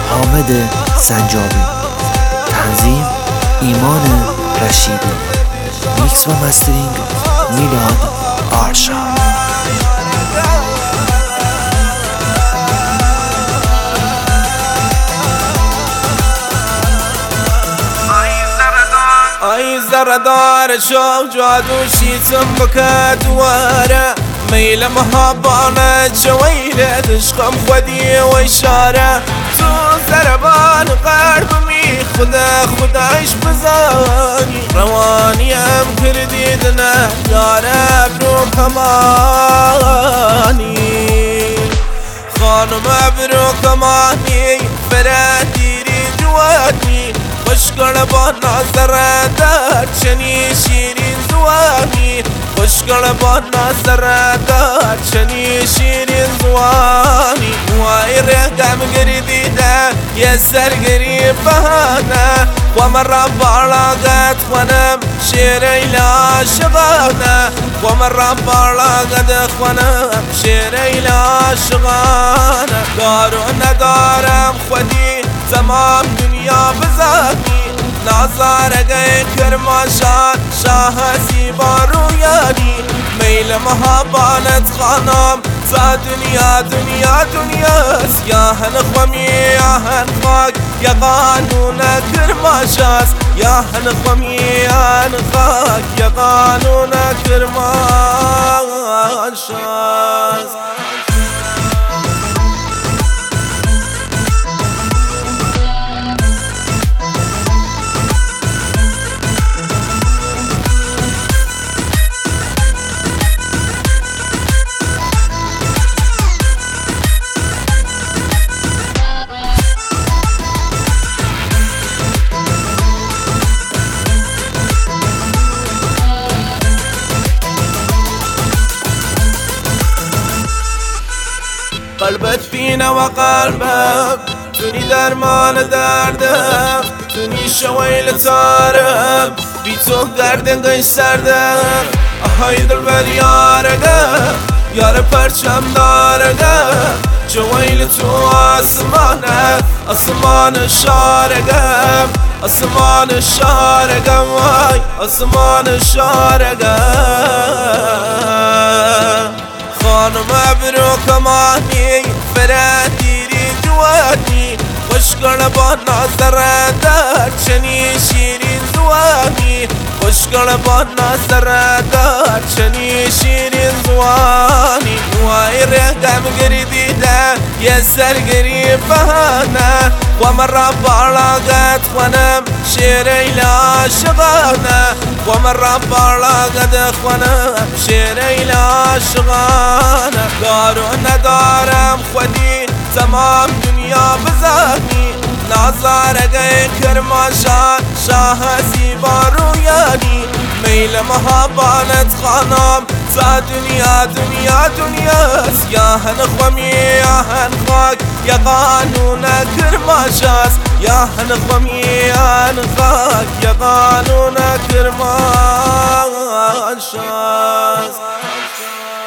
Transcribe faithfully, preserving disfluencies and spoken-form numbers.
حامد سنجابی، تنظیم ایمان رشیدی، میکس و مسترینگ میلاد آرشاد. ای زردار شو جادو شیتم بکات واره میل محبانه جویله دشقم خودی و اشاره تو زربان قلب می خدا خدایش بزانی روانیم کردی دنه یاره برو کمانی خانم برو کمانی برادیری جوانی خوشگل با نظر دار چنی شیرین زوانی خوشگل با نظر دار چنی شیرین زوانی وای رقم گردیده یه سرگری بهانه و من را بالاقت خونم شیر ایلا شغانه و من را بالاقت خونم شیر ایلا شغانه دارو ندارم خودی تمام دنیا بزادی نازارگه کرماشان شاه زیبا رویانی میل محبانت خانم تا دنیا دنیا دنیاست یا هن خمی یا هن خاک یا قانون کرماشاست یا هن خمی یا هن خاک یا قانون کرماشاست. قلبت فينا وقلبك توني درمان دردم توني شويل تارم بيتو دردن گوش سردم آهای دلبر یارگم یار پرچم دارگم جویل تو آسمانه آسمان شارگم آسمان شارگم وای آسمان شارگم خانم برو کمانی فرادیری جوانی خوشگل با نظر دار چنی شیرین زوانی خوشگل با نظر دار چنی شیرین زوانی وای رقم گردیده یه سرگری بهانه و من را بالاقت خونم شیر ایلا شغانه و من را بالاقت خونم شیر ایلا شغانه دارو ندارم خودی تمام دنیا بزانی نازارگه کرماشان شاه زیبا رویانی میل محبانت خانم تا دنیا دنیا دنیاست یا هن خمی یا هن خاک یا قانون کرماشاست یا هن خمی یا هن خاک یا قانون کرماشاست.